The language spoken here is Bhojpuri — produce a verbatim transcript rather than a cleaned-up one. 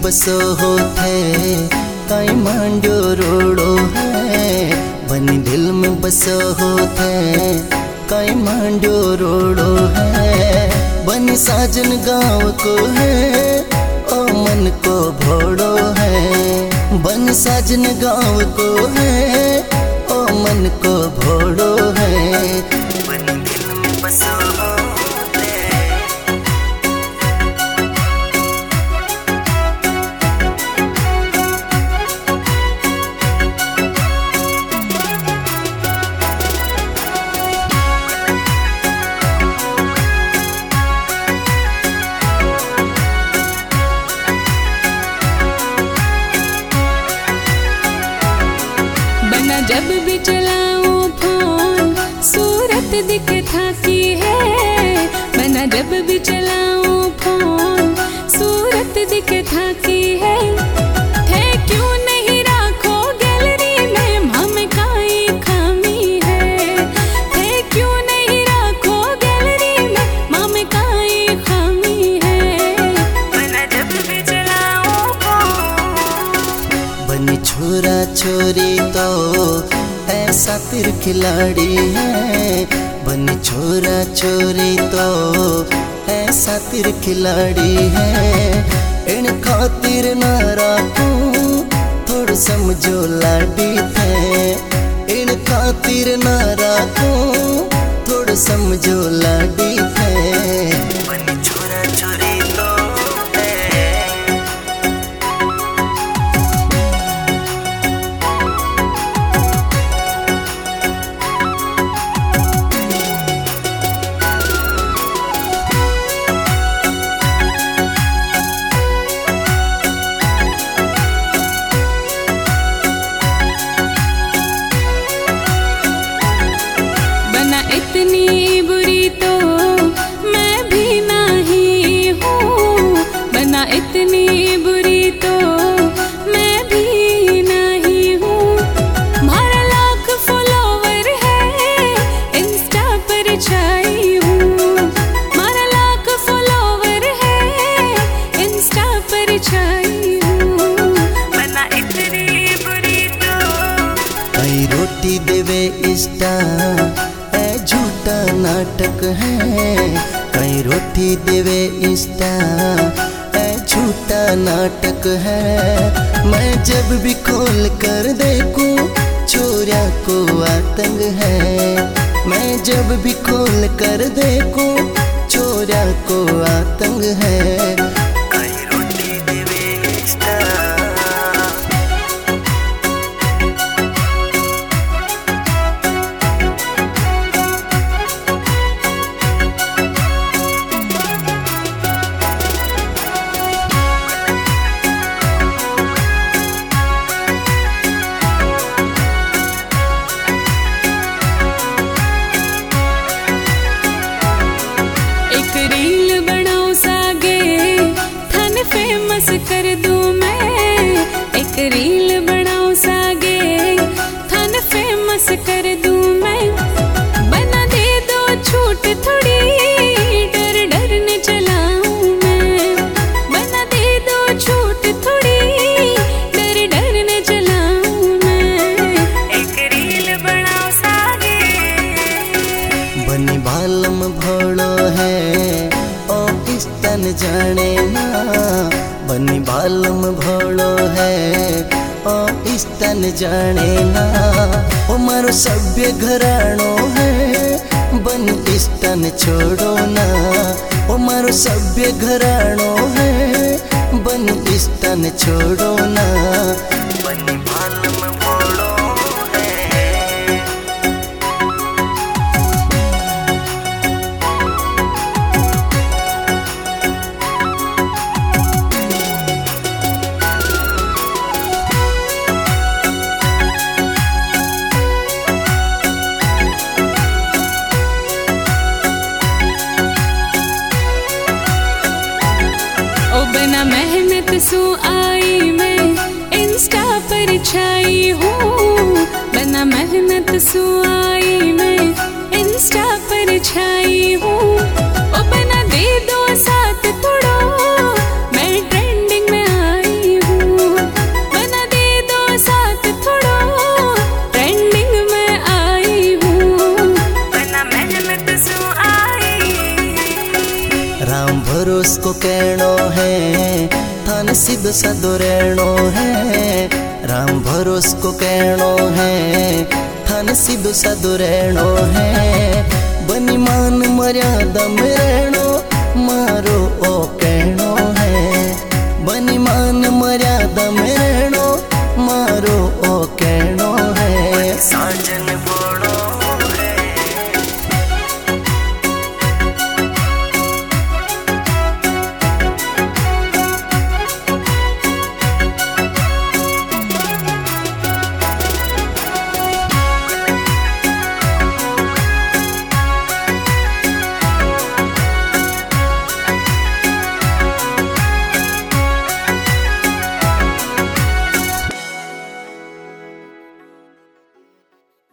बसो होते काई मांडो रोड़ो है। बनी दिल में बसो होते काई मांडो रोड़ो है। बनी साजन गाँव को है ओ मन को भोड़ो है। बनी साजन गाँव को है ओ मन को भोड़ो है। बनी दिल में बसो जब भी चलाऊं फोन सूरत दिखे थाकी है। बना जब भी चलाऊं फोन सूरत दिखे थाकी है। थे क्यों नहीं राखो गैलरी में हम काई खामी है। थे क्यों नहीं राखो गैलरी में हम काई खामी है। बना जब भी चलाऊं फोन। बनी छोरा छोरी तो ऐसा तिर खिलाड़ी है। बनी छोरा छोरी तो ऐसा तिर खिलाड़ी है। इन खातिर ना राखूं थोड़ समझो लाडी थे। इन खातिर ना राखूं थोड़ समझो लाडी थे। बनी छोरा छोरी तो इतनी बुरी तो मैं भी नहीं हूँ। बना इतनी बुरी तो मैं भी नहीं हूँ। हमारा लाख फॉलोवर है इंस्टा पर छाई हूँ। हमारा लाख फॉलोवर है इंस्टा पर छाई हूँ। बना इतनी बुरी तो कई रोटी देवे इंस्टा झूठा नाटक है। कई रोटी देवे इंस्टा झूठा नाटक है। मैं जब भी खोल कर देखूं छोरा को आतंक है। मैं जब भी खोल कर देखूं छोरा को आतंक है। कई रोटी देवे इंस्टा कर दूं मैं। एक रील बनाऊं सागे थन फेमस कर दूं मैं। बना दे दो छूट थोड़ी डर डर न चलाऊं मैं। बना दे दो छूट थोड़ी डर डर न चलाऊं मैं। एक रील बनाऊं सागे बनी बालम भोड़ो है ओ किस तन जाने ना। बनी बालम भोड़ो है ओ इस तन जाने ना। ओ मारो सभ्य घराणो है बनी इस तन छोड़ो ना। ओ मारो सभ्य घराणो है बनी इस तन छोड़ो ना। बनी बालम भोड़ो बिना मेहनत सू आई मैं इंस्टा पर छाई हूँ। बिना मेहनत सू आई मैं इंस्टा पर छाई हूँ। ओ बना दे दो साथ थोड़ो मैं ट्रेंडिंग में आई भरोस को कहनो है थान सिब सदो रहनो है। राम भरोस को कहनो है थान सिब सदो रहनो है। बनी मान मर्यादा में रहनो मारो ओ कहनो है। बनी मान मर्यादा में